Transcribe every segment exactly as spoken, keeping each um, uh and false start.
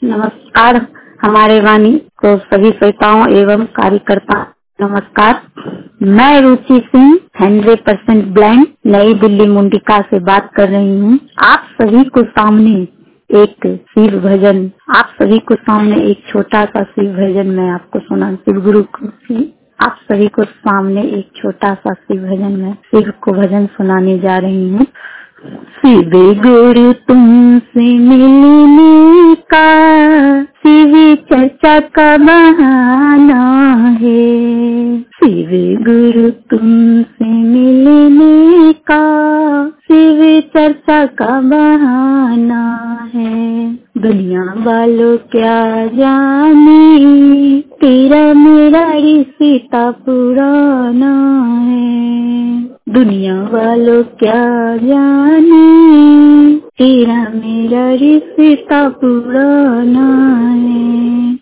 नमस्कार। हमारे वाणी को सभी श्रोताओं एवं कार्यकर्ता नमस्कार। मैं Ruchi Singh hundred percent blind Nai Delhi मुंडिका से बात कर रही हूँ। आप सभी को सामने एक शिव भजन आप सभी को सामने एक छोटा सा शिव भजन मैं आपको सुना शिव गुरु को आप सभी को सामने एक छोटा सा शिव भजन में शिव को भजन सुनाने जा रही हूँ। शिव गुरु तुमसे मिलने का शिव चर्चा का बहाना है। शिव गुरु तुमसे मिलने का शिव चर्चा का बहाना है। दुनिया वालों क्या जाने तेरा मेरा रिश्ता पुराना है। दुनिया वालों क्या जाने तेरा मेरा रिश्ता पुराना है।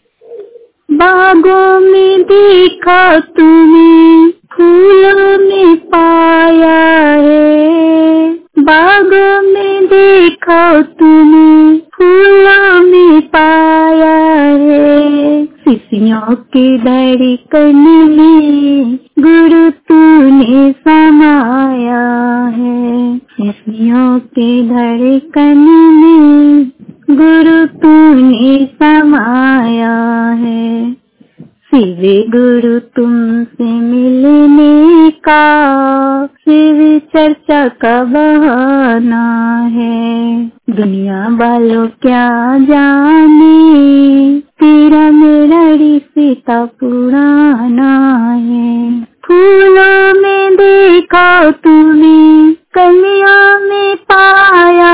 बागों में देखा तुम्हें फूलों में पाया है। बागों में देखा तुम्हें फूलों में पाया है। शिष्यों के धड़कन में गुरु तूने समाया है। शिष्यों के धड़कन में गुरु तूने समाया है। शिव गुरु तुमसे मिलने का शिव चर्चा का बहाना है। दुनिया वालों क्या जाने तेरा मेरा रिश्ता पुराना है। फूलों में देखा तूने कलियों में पाया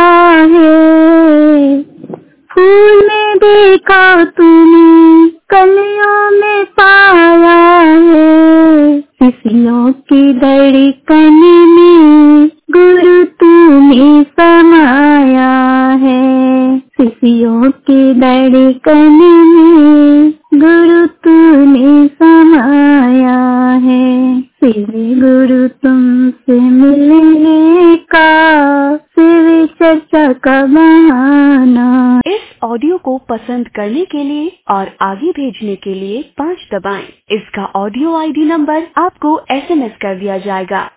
है। फूल में देखा तूने कलियों में पाया है। शिष्यों की धड़कन में गुरु तूने समाया है। शिष्यों की धड़कन में गुरु तूने समाया है। शिव गुरु तुमसे मिलने का शिव चर्चा का बहाना। इस ऑडियो को पसंद करने के लिए और आगे भेजने के लिए पाँच दबाएं। इसका ऑडियो आईडी नंबर आपको एसएमएस कर दिया जाएगा।